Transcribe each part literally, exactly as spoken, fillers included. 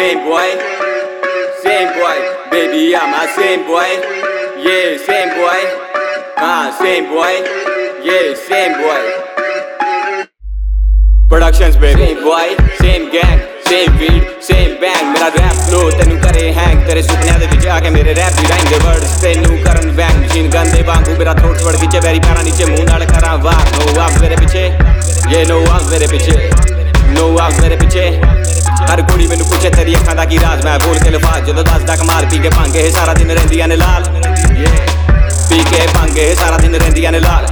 same boy, same boy, baby I'm a same boy, yeah same boy, ah same boy, yeah same boy. Productions baby, same boy, same gang, same beat, same bang. मेरा rap flow तेनू करे hang, तेरे सुपनियां दे विच आके मेरे rap दी rhyme दे words तेनू करन bang. Machine gun दे वांगू मेरा throat वड़ विच पैरी पैरां नीचे मुंह नाल करां वार. No arms मेरे पीछे, yeah no arms मेरे पीछे, no arms मेरे पीछे. हर कुड़ी मैनू पूछे तेरी अखां दा की राज, मैं बोल के लफाज जदों दसदा कमाल. पी के भंग हे सारा दिन रहिंदियां ने लाल, पी के भंग हे सारा दिन रहिंदियां ने लाल.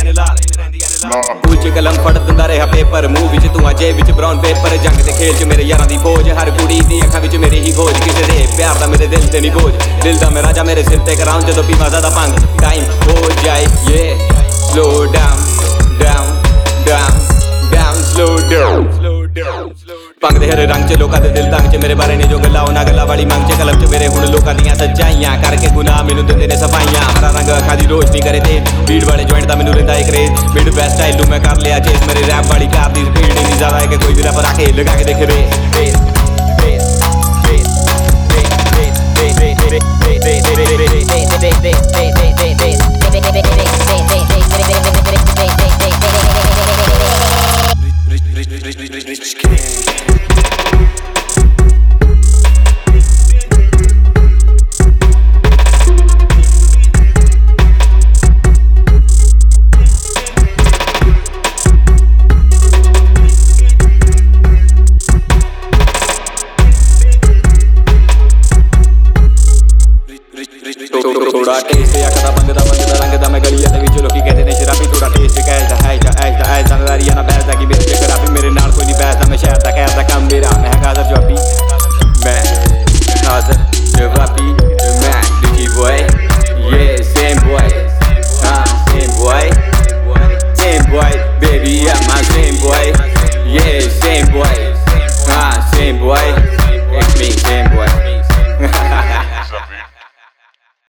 कुछ कलम फड़ दिंदा रहा पेपर, मूंह विच धुआं जेब विच ब्राउन पेपर. जंग दे खेल च मेरे यारां दी फौज, हर कुड़ी दी अखां विच मेरी ही खोज. किसे दे प्यार दा मेरे दिल ते नी बोझ, दिल दा मैं राजा मेरे सिर ते कराऊं जदों पीवां ज़्यादा भंग. टाइम हो जाए ये slow down down down down slow down. भंग दे हरे रंग च लोकां दे दिल तंग च, मेरे बारे ने जो गल्लां उन्हां गल्लां वाली मंग च. कलम च मेरे हुण लोकां दियां सच्चाइयां, करके गुनाह मैनू दिंदे ने सफाइयां. हरा रंग अखां दी रोशनी करे तेज, भीड़ वाले जॉइंट दा मैनू रहिंदा इक रेज. मिड वेस्ट स्टाइल नू मैं कर लिया चेस, मेरे रैप वाली कार दी स्पीड इन्नी ज़्यादा है कि कोई भी रैपर आके लगा के देखे race. Race race race race race race race race race race race race race race race race